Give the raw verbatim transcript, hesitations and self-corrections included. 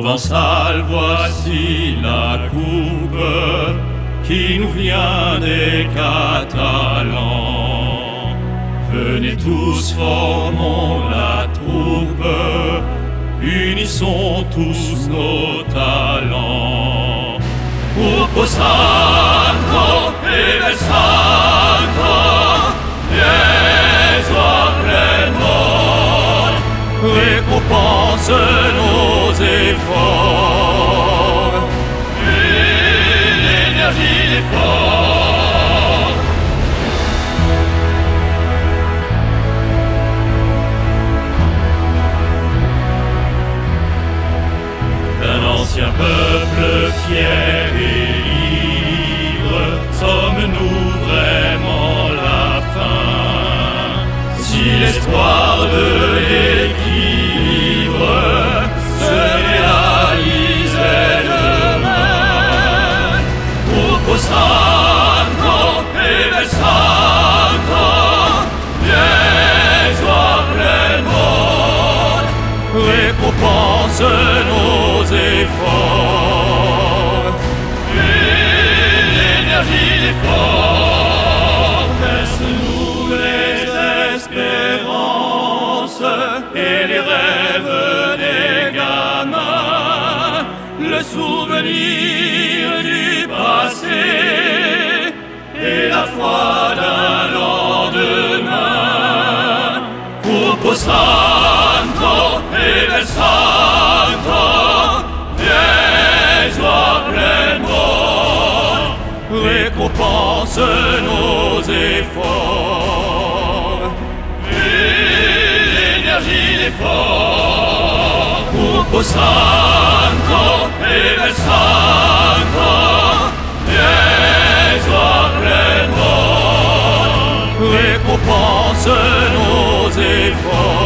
Provençal, voici la coupe qui nous vient des Catalans. Venez tous, formons la troupe, unissons tous nos talents. Grupo Santo et bel Santo, Jesu apprenons, récompense nos efforts, et l'énergie des forts. D'un ancien peuple fier et libre, sommes-nous vraiment la fin? Si l'espoir de l'équilibre se réalisait demain, Grupo Santo et bel Santo, Jesu apprenons, récompense nos efforts, et l'énergie des forts. Laisse-nous les espérances et les rêves des gamins, le souvenir du passé et la foi d'un lendemain. Grupo Santo et bel Santo, Jesu apprenons, récompense nos efforts, et l'énergie des forts. Grupo Santo et bel Santo, Jesu apprenons, récompense nos efforts.